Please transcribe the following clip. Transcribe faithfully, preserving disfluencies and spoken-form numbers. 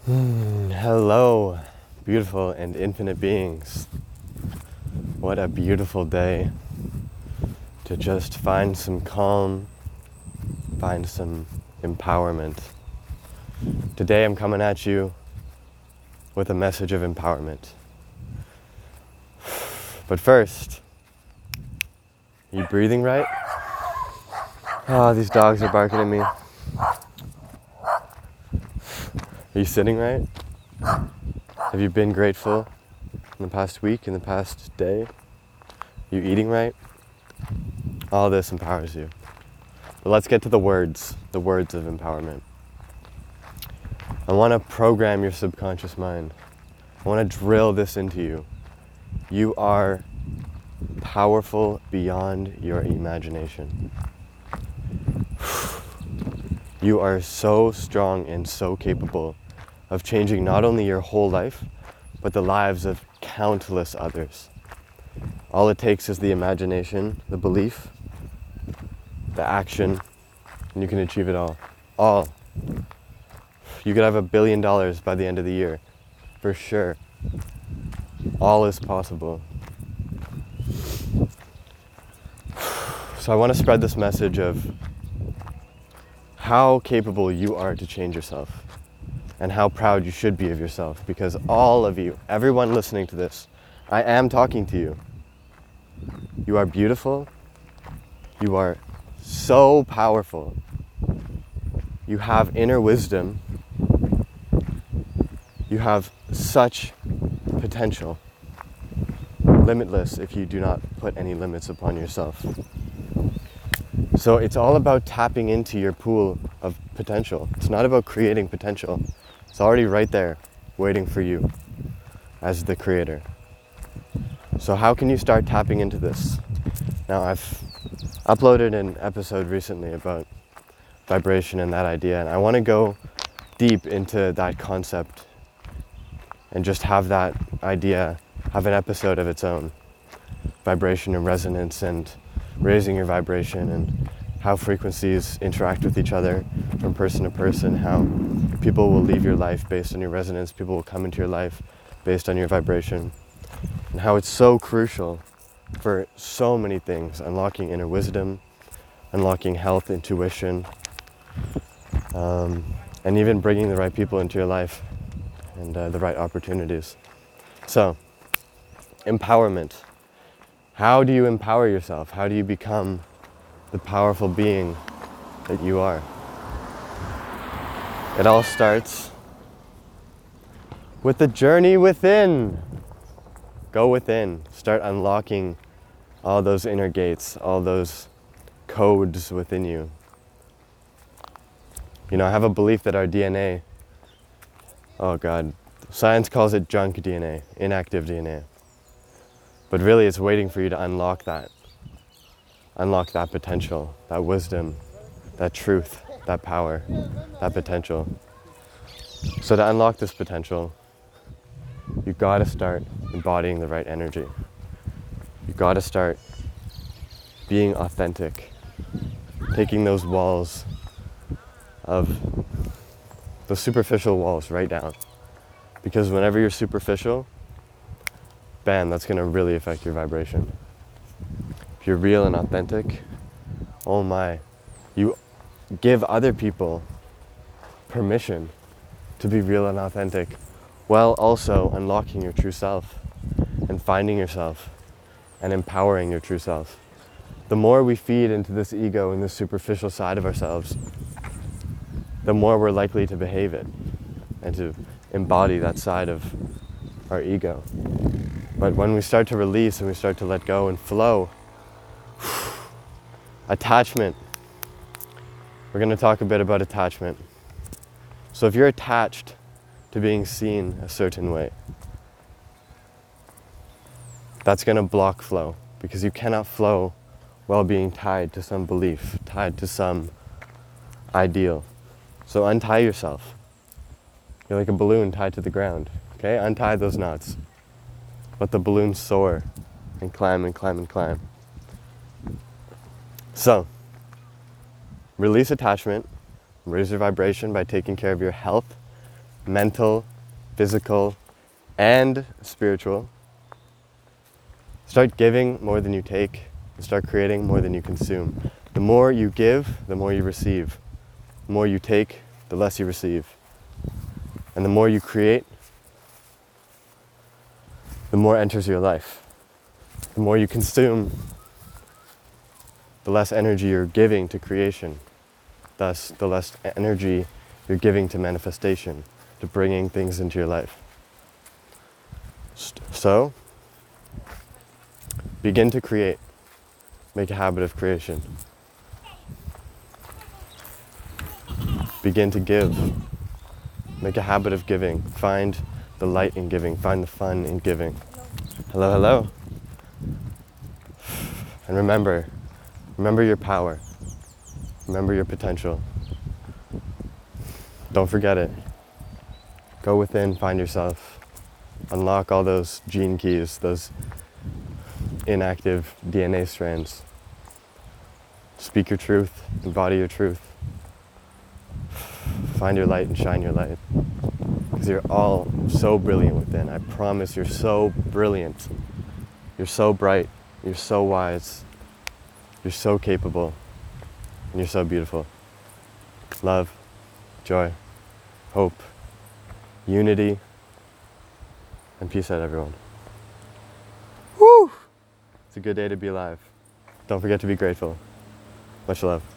Mm, hello, beautiful and infinite beings. What a beautiful day to just find some calm, find some empowerment. Today I'm coming at you with a message of empowerment. But first, are you breathing right? Oh, these dogs are barking at me. Are you sitting right? Have you been grateful in the past week, in the past day? Are you eating right? All this empowers you. But let's get to the words, the words of empowerment. I want to program your subconscious mind. I want to drill this into you. You are powerful beyond your imagination. You are so strong and so capable of changing not only your whole life, but the lives of countless others. All it takes is the imagination, the belief, the action, and you can achieve it all. All. You could have a billion dollars by the end of the year, for sure. All is possible. So I want to spread this message of how capable you are to change yourself and how proud you should be of yourself, because all of you, everyone listening to this, I am talking to you. You are beautiful. You are so powerful. You have inner wisdom. You have such potential. Limitless if you do not put any limits upon yourself. So it's all about tapping into your pool of potential. It's not about creating potential. It's already right there, waiting for you as the creator. So how can you start tapping into this? Now, I've uploaded an episode recently about vibration and that idea, and I want to go deep into that concept and just have that idea have an episode of its own. Vibration and resonance and raising your vibration and how frequencies interact with each other from person to person, how people will leave your life based on your resonance, people will come into your life based on your vibration, and how it's so crucial for so many things, unlocking inner wisdom, unlocking health, intuition, um, and even bringing the right people into your life and uh, the right opportunities. So, empowerment. How do you empower yourself? How do you become the powerful being that you are? It all starts with the journey within. Go within. Start unlocking all those inner gates, all those codes within you. You know, I have a belief that our D N A, oh God, science calls it junk D N A, inactive D N A. But really it's waiting for you to unlock that. Unlock that potential, that wisdom, that truth, that power, that potential. So to unlock this potential, you gotta start embodying the right energy. You gotta start being authentic, taking those walls of, those superficial walls right down. Because whenever you're superficial, bam, that's gonna really affect your vibration. If you're real and authentic, oh my, you give other people permission to be real and authentic, while also unlocking your true self and finding yourself and empowering your true self. The more we feed into this ego and this superficial side of ourselves, the more we're likely to behave it and to embody that side of our ego. But when we start to release and we start to let go and flow, attachment. We're going to talk a bit about attachment. So if you're attached to being seen a certain way, that's going to block flow, because you cannot flow while being tied to some belief, tied to some ideal. So untie yourself. You're like a balloon tied to the ground, okay? Untie those knots. Let the balloon soar and climb and climb and climb. So, release attachment, raise your vibration by taking care of your health, mental, physical, and spiritual. Start giving more than you take. Start creating more than you consume. The more you give, the more you receive. The more you take, the less you receive. And the more you create, the more enters your life. The more you consume, the less energy you're giving to creation. Thus, the less energy you're giving to manifestation, to bringing things into your life. So, begin to create. Make a habit of creation. Begin to give. Make a habit of giving. Find the light in giving. Find the fun in giving. Hello, hello. And remember, remember your power. Remember your potential. Don't forget it. Go within, find yourself. Unlock all those gene keys, those inactive D N A strands. Speak your truth, embody your truth. Find your light and shine your light. Because you're all so brilliant within. I promise you're so brilliant. You're so bright. You're so wise. You're so capable. And you're so beautiful. Love, joy, hope, unity, and peace out, everyone. Woo! It's a good day to be alive. Don't forget to be grateful. Much love.